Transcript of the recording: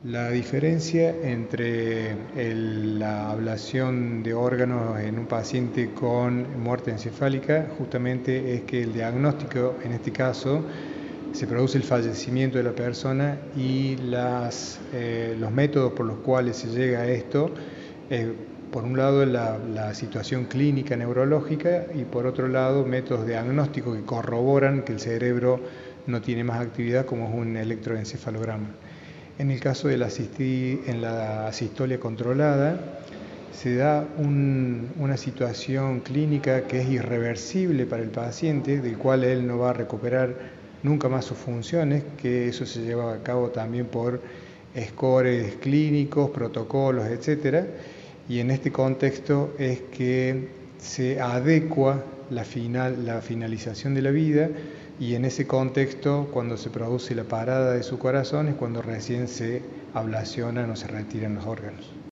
La diferencia entre la ablación de órganos en un paciente con muerte encefálica justamente es que el diagnóstico, en este caso, se produce el fallecimiento de la persona y los métodos por los cuales se llega a esto, por un lado la situación clínica neurológica y por otro lado métodos diagnósticos que corroboran que el cerebro no tiene más actividad, como es un electroencefalograma. En el caso de en la asistolia controlada, se da una situación clínica que es irreversible para el paciente, del cual él no va a recuperar nunca más sus funciones, que eso se lleva a cabo también por scores clínicos, protocolos, etc. Y en este contexto es que se adecua la finalización de la vida, y en ese contexto, cuando se produce la parada de su corazón, es cuando recién se ablacionan o se retiran los órganos.